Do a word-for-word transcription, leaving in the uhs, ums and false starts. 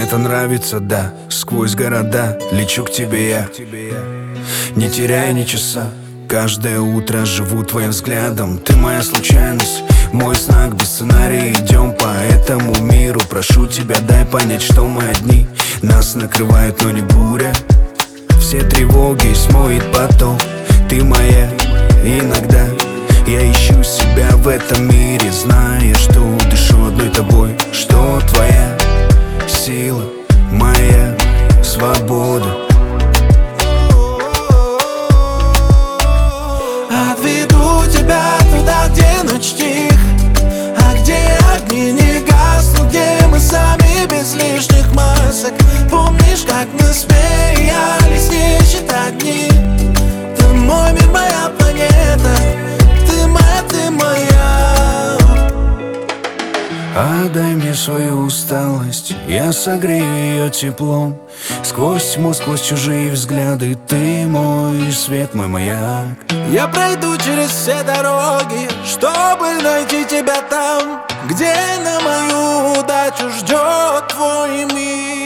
это нравится, да. Сквозь города лечу к тебе я, не теряя ни часа. Каждое утро живу твоим взглядом. Ты моя случайность, мой знак без сценария. Идем по этому миру. Прошу тебя, дай понять, что мы одни. Нас накрывает, но не буря. Все тревоги смоет поток. Ты моя, иногда я ищу себя в этом мире, зная, что дышу одной тобой. Что твоя сила, моя свобода. Отведу тебя туда, где ночь тих, а где огни не гаснут, где мы сами без лишних масок. Помнишь, как мы смеялись, не считать дни? Ты мой мир, моя планета. Ты моя, ты моя. Отдай мне свою усталость, я согрею ее теплом. Сквозь тьму, сквозь чужие взгляды, ты мой свет, мой маяк. Я пройду через все дороги, чтобы найти тебя там, где на мою удачу ждет твой мир.